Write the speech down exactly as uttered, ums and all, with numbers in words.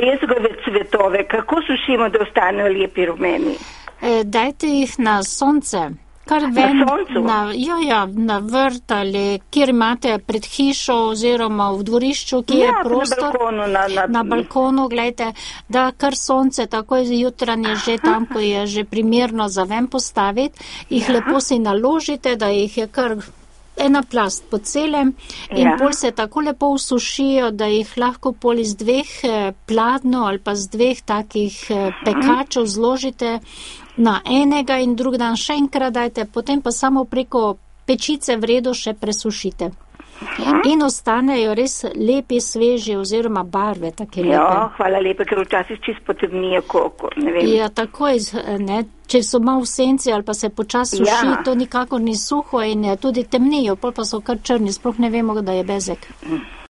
bezgove cvetove, kako sušimo, da ostanejo lepi rumeni? E, dajte jih na sonce. Kar ven, na soncu? Na, ja, ja, na vrt ali kjer imate pred hišo oziroma v dvorišču, kjer ja, je prostor. Na balkonu. Na, na... na balkonu, gledajte, da kar sonce takoj jutranje že tam, ko je že primerno za ven postaviti, jih ja. Lepo si naložite, da jih je kar ena plast po celem in ja. Pol se tako lepo usušijo, da jih lahko pol iz dveh pladno ali pa z dveh takih pekačev zložite na enega in drug dan še enkrat dajte, potem pa samo preko pečice v redu še presušite. In ostanejo res lepi, sveži oziroma barve take lepe. Ja, hvala lepa, ker včasih čist potemnije koko, ne vem. Ja, takoj, ne, če so malo v senci ali pa se počas suši, ja. To nikakor ni suho in tudi temnijo, pol pa so kar črni, sploh ne vemo, da je bezek.